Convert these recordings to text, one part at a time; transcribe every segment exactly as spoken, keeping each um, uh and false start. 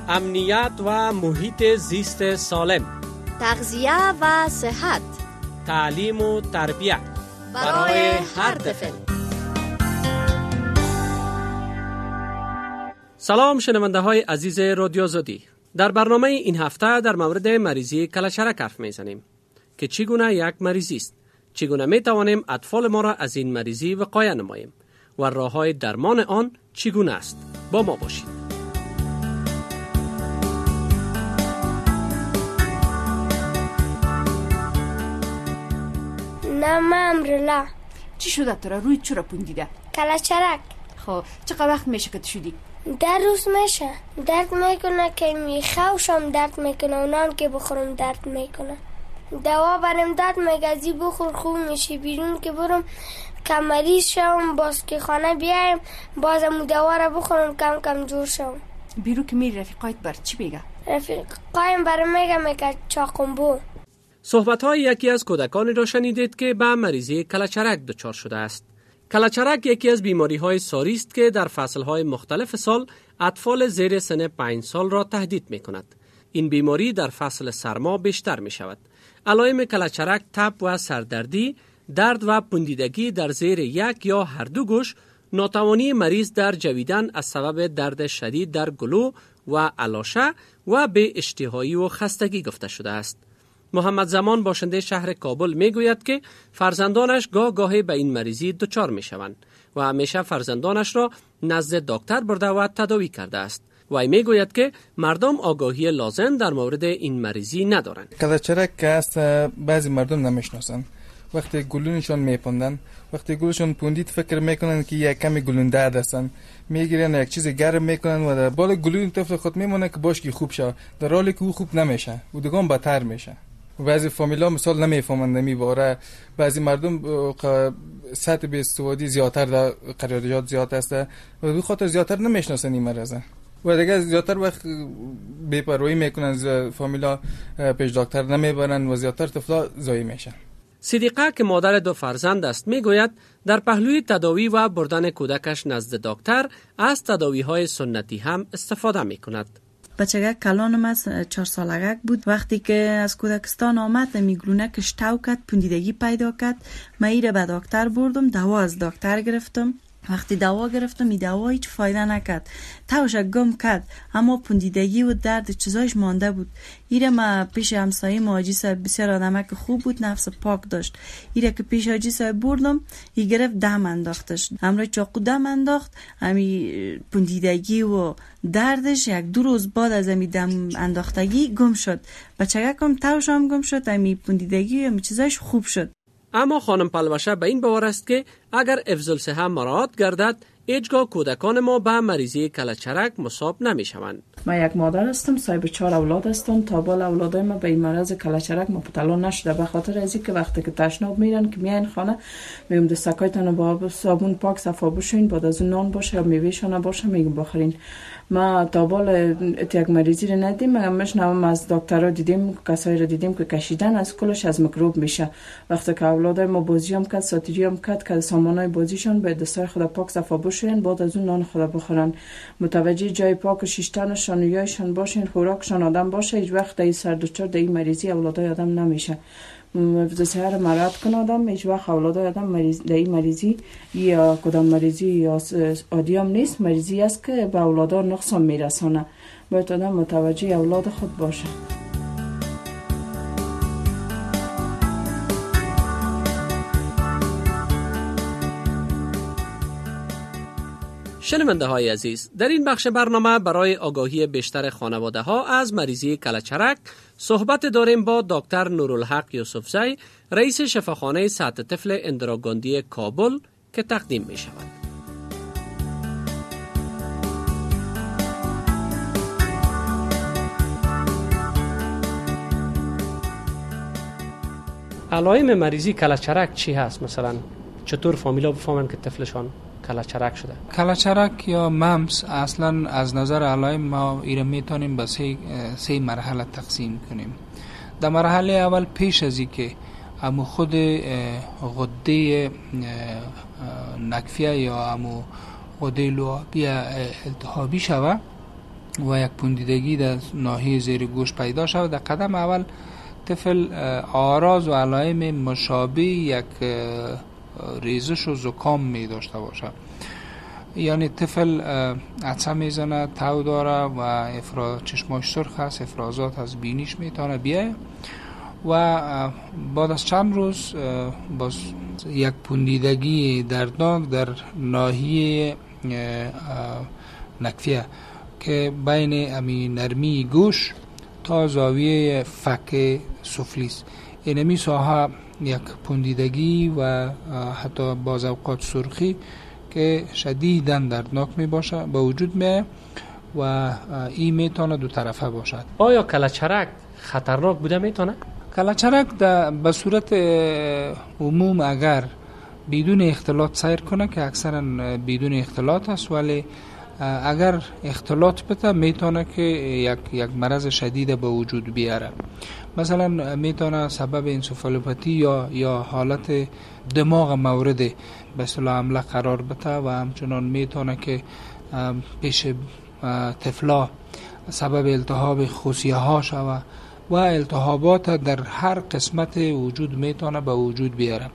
امنیت و محیط زیست سالم، تغذیه و صحت، تعلیم و تربیت برای هر طفل. سلام شنونده های عزیز رادیو آزادی. در برنامه این هفته در مورد مریضی کلهچرک حرف میزنیم که چگونه یک مریضی است، چگونه می توانیم اطفال ما را از این مریضی وقایه نماییم و راه های درمان آن چگونه است. با ما باشید. نام امرالله. چی شده تو را؟ روی چرا پوندیده؟ کلهچرک. خب چقدر وقت میشه که تو شدی؟ در روز میشه. درد میکنه که میخوشم، درد میکنه اونام که بخورم درد میکنه. دوا برم داد میگه ازی بخور خوب میشی. بیرون که برم کم مریض شم، باز که خانه بیایم بازم دوا را بخورم کم کم جور شم. بیرون که میری رفیقایت بر چی بگه؟ رفیقایم برم میگه میگه چاقنبو. صحبت های یکی از کودکانی را شنیدید که به مریضی کلهچرک دچار شده است. کلهچرک یکی از بیماری های ساری است که در فصل های مختلف سال اطفال زیر سن پنج سال را تهدید می کند. این بیماری در فصل سرما بیشتر می شود. علائم کلهچرک تب و سردردی، درد و پوندیدگی در زیر یک یا هر دو گوش، ناتوانی مریض در جویدن از سبب درد شدید در گلو و الاشه و به اشتهایی و خستگی گفته شده است. محمد زمان باشنده شهر کابل می گوید که فرزندانش گاه گاهی به این مریضی دچار می شوند و همیشه فرزندانش را نزد دکتر برده و تداوی کرده است. و می گوید که مردم آگاهی لازم در مورد این مریضی ندارند. کلهچرک که است بعضی مردم نمیشناسن. وقتی گلونشون میپوندن، وقتی گلوشون پوندید فکر میکنن که یک کمی گلون درد هستن، میگیرن یک چیز گرم میکنن و در بالا گلون طفل خود میمونه که باش که خوب شه، در حالی که او خوب نمیشه و دیگه بدتر میشه. بعضی فامیلا مثال نمیفهمند میباره. بعضی مردم سطح به استوادی زیادتر در قرارداد زیاد است و به خاطر زیادتر نمیشناسن این مرض و دیگه زیادتر وقت بی‌پروايی میکنن، فامیلا پیش دکتر نمیبرن و زیادتر طفلا ضایع میشن. صدیقه که مادر دو فرزند است میگوید در پهلوی تداوی و بردن کودکش نزد دکتر از تداوی‌های سنتی هم استفاده میکند. بچگک کلانم از چهار سالگک بود. وقتی که از کودکستان آمد میگلونکش تو کرد، پوندیدگی پیدا کرد. من ایره به دکتر بردم، دوا از دکتر گرفتم. وقتی دوا گرفتم این دوا هیچ فایده نکرد، توش گم کرد، اما پوندیدگی و درد چیزایش مانده بود. ایره ما پیش همسایه حاجی صاحب، بسیار آدمک خوب بود، نفس پاک داشت. ایره که پیش حاجی صاحب بردم، ای گرفت دم انداختش، امروز چاقو دم انداخت. امی پوندیدگی و دردش یک دو روز بعد از امی دم انداختگی گم شد. بچگکم توش هم گم شد، امی پوندیدگی و امی چیزایش خوب شد. اما خانم پلوشه به این باور است که اگر حفظ الصحه مراعات گردد، هیچگاه کودکان ما به مریضی کلهچرک مصاب نمی شوند. من یک مادر هستم، صاحب چهار اولاد هستم. تا بال اولادای ما به این مرض کلهچرک مبتلا نشده، به خاطر از اینکه وقتی که تشناب میرن که میاین خانه میگم دستکایتون با آب صابون پاک صفا بشوین، بعد از نان باشه یا میوهشون باشه میگم بخورین. ما تا بال یک مریضی رو ندیدیم. میگم مشنوم از دکترها دیدیم، کسایی رو دیدیم که کشیدن از کلش از میکروب میشه. وقتی که اولادای ما بازی هم کرد، ساتیری هم کرد که سامانای بازیشون به دستای خود پاک صفا بشوین، بعد از اون نان خود بخورن. متوجه جای پاک و شیشتنشان و یایشان باشین، خوراکشان آدم باشه. هیچ وقت این سر دچار این مریضی اولادای آدم نمیشه. حفظ الصحه رو مراعات کنه آدم، هیچ وقت اولادای آدم مریض در این مریضی یا کدام مریضی یا عادی هم نیست، مریضی است که به اولادا نقصان میرسانه. باید آدم متوجه اولاد خود باشه. شنونده های عزیز، در این بخش برنامه برای آگاهی بیشتر خانواده ها از مریضی کلهچرک صحبت داریم با دکتر نورالحق یوسفزی، رئیس شفاخانه سطح طفل اندراگاندی کابل که تقدیم می شود. علائم مریضی کلهچرک چی هست؟ مثلا چطور فامیلا بفهمن که طفلشان کلهچرک شده؟ کلهچرک یا ممس اصلا از نظر علائم ما ایره میتونیم به سه سه مرحله تقسیم کنیم. در مرحله اول پیش از اینکه همو خود غده نکفیه یا همو غده لعابی التهابی شوه، و یک پوندیدگی در ناحیه زیر گوش پیدا شود، در قدم اول طفل آراز و علائم مشابه یک ریزش و زکام می داشته باشد. یعنی طفل عطسه میزنه، تو داره و افراز چشماش سرخ است، افرازات از بینیش میتونه بیایه و بعد از چند روز باز یک پوندیدگی دردناک در ناحیه نکفیه که بین امی نرمی گوش تا زاویه فک سفلی است. اینمی ساحه یک پوندیدگی و حتی باز اوقات سرخی که شدیداً دردناک می باشه به وجود می و این میتونه دو طرفه باشد. آیا کلچرک خطرناک بوده میتونه؟ کلچرک به صورت عموم اگر بدون اختلاط سیر کنه که اکثرا بدون اختلاط است، ولی اگر اختلاط بده میتونه که یک یک مرض شدید به وجود بیاره. مثلا میتونه سبب انسفالوپاتی یا یا حالت دماغ مورد به اصطلاح حمله قرار بده و همچنان میتونه که پیش طفلا سبب التهاب خوسیه ها شود و التهابات در هر قسمت وجود میتونه به وجود بیاره.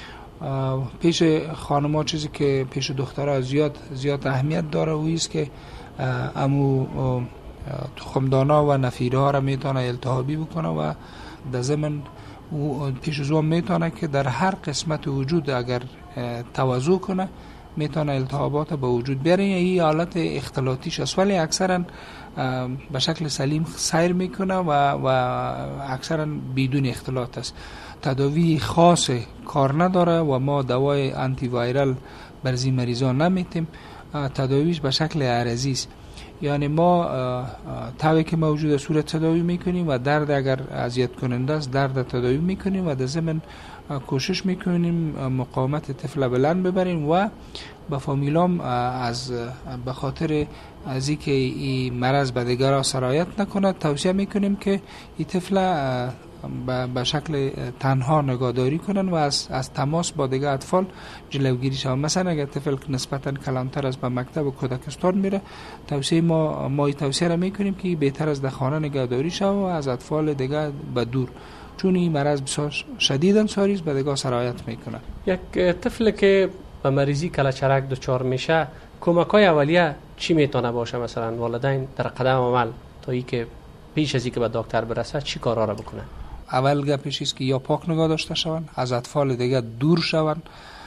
پیش خانم‌ها چیزی که پیش دخترها زیاد زیاد اهمیت داره و است که امو تخمدانا و نفیره ها را میتونه التهابی بکنه و در ضمن پیش زوم میتونه که در هر قسمت وجود اگر توزع کنه میتونه التهابات به وجود بیاره. این حالت اختلاطیش است، ولی اکثرا به شکل سلیم سیر میکنه و و اکثرا بدون اختلاط است. تداوی خاص کار نداره و ما دوای آنتی وایرال بر این مریضا نمیتیم. تداویش به شکل عرضی است، یعنی ما تاوی که موجود صورت تداوی میکنیم و درد اگر اذیت کننده است درد تداوی میکنیم و در ضمن کوشش میکنیم مقاومت طفل بلند ببریم و با فامیلام از به خاطر از اینکه این مرض به دیگران سرایت نکنه توصیه میکنیم که این طفل به شکل تنها نگهداری کنن و از از تماس با دیگر اطفال جلوگیری شود. مثلا اگر طفل نسبتا کلانتر از به مکتب و کودکستان میره، توصیه ما ما توصیه را میکنیم که بهتر از در خانه نگهداری شود و از اطفال دیگر به دور، چون این مرض بسیار شدیداً ساری است، به دیگر سرایت میکنه. یک طفل که به مریضی کلچرک دچار میشه کمک‌های اولیه چی میتونه باشه؟ مثلا والدین در قدم عمل تا اینکه پیش از اینکه به دکتر برسه چی کارا را بکنه؟ اول گپش است که یا پاک نگاه داشته شوند، از اطفال دیگه دور شوند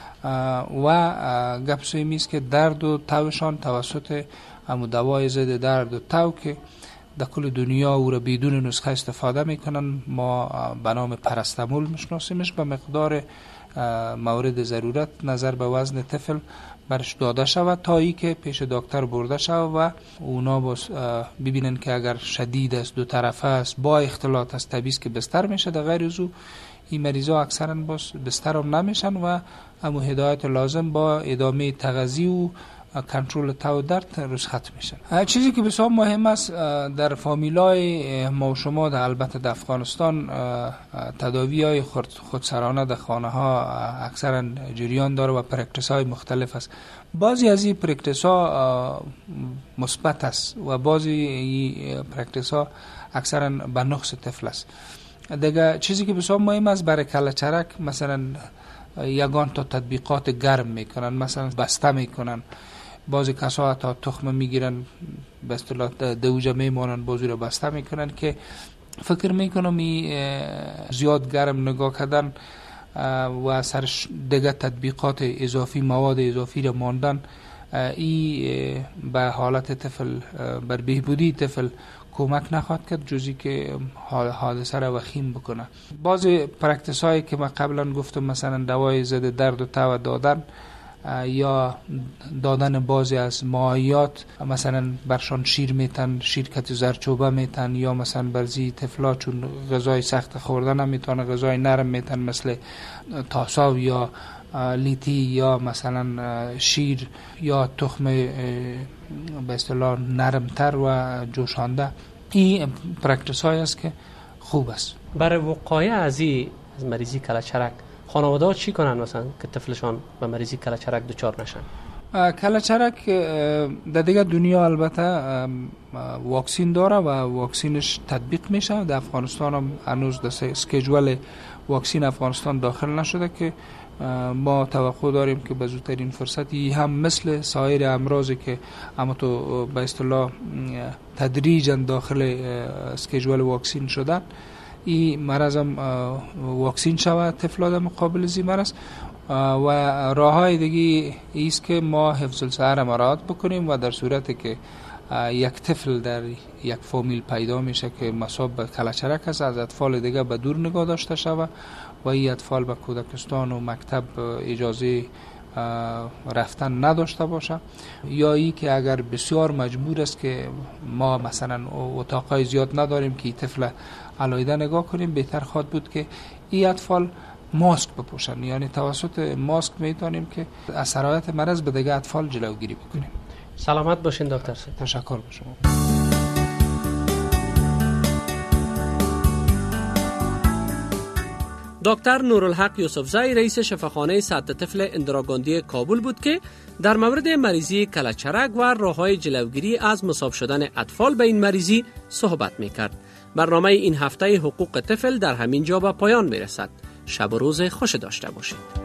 و گپ سومی است که درد و توشان توسط همون دوای ضد درد و تو که در کل دنیا او را بدون نسخه استفاده میکنن، ما به نام پرستامول میشناسیمش، به مقدار مورد ضرورت نظر به وزن طفل برش داده شود تا ای که پیش دکتر برده شود و اونا باز ببینن که اگر شدید است دو طرفه است با اختلاط است طبیعی که بستر میشه. در غیر از او این مریضا اکثرا باز بستر هم نمیشن و همون هدایت لازم با ادامه تغذیه و کنترل تو درد رخصت میشن. چیزی که بسیار مهم است در فامیلای ما و شما در البته در افغانستان تداوی های خودسرانه در خانه ها اکثرا جریان داره و پرکتیس های مختلف است. بعضی از این پرکتیس ها مثبت است و بعضی پرکتیس ها اکثرا به نقص طفل است. دیگه چیزی که بسیار مهم است برای کلچرک مثلا یگان تا تطبیقات گرم میکنن، مثلا بسته میکنن، بعضی کسا تا تخم میگیرن به اصطلاح دوجه میمونن بازی رو بسته میکنن که فکر میکنم این زیاد گرم نگاه کردن و سرش دیگه تطبیقات اضافی مواد اضافی رو ماندن این به حالت طفل بر بهبودی طفل کمک نخواهد کرد جزی که حادثه را وخیم بکنه. بعضی پرکتیس هایی که من قبلا گفتم مثلا دوای ضد درد و تو دادن یا دادن بعضی از مایعات، مثلا برشان شیر میتن، شیرکت زرچوبه میتن، یا مثلا برزی طفلا چون غذای سخت خوردن نمیتونه غذای نرم میتن مثل تاساو یا لیتی یا مثلا شیر یا تخم به اصطلاح نرمتر و جوشانده. این پرکتیس های است که خوب است. برای وقایع از این از مریضی کلچرک خانواده ها چی کنن مثلا که طفلشان به مریضی کلچرک دچار نشن؟ کلچرک در دیگه دنیا البته واکسین داره و واکسینش تطبیق میشه. در افغانستان هم هنوز در اسکیجول واکسین افغانستان داخل نشده که ما توقع داریم که به زودترین فرصتی هم مثل سایر امراضی که اما تو به اصطلاح تدریجا داخل اسکیجول واکسین شدن، این مرض هم واکسین شود طفلا در مقابل زی مرض. و راه های دیگه ایست که ما حفظ الصحه را مراعات بکنیم و در صورتی که یک طفل در یک فامیل پیدا میشه که مصاب به کلچرک است، از اطفال دیگه به دور نگاه داشته شود و این اطفال به کودکستان و مکتب اجازه رفتن نداشته باشه، یا ای که اگر بسیار مجبور است که ما مثلا اتاقای زیاد نداریم که طفل علایده نگاه کنیم، بهتر خواهد بود که این اطفال ماسک بپوشن. یعنی توسط ماسک میتونیم که از سرایت مرض به دیگه اطفال جلوگیری بکنیم. سلامت باشین دکتر صاحب. تشکر به شما. دکتر نورالحق یوسفزئی رئیس شفاخانه سد طفل اندراگاندی کابل بود که در مورد مریضی کلچرک و راه‌های جلوگیری از مصاب شدن اطفال به این مریضی صحبت می‌کرد. برنامه این هفته حقوق طفل در همین جا به پایان می‌رسد. شب و روز خوش داشته باشید.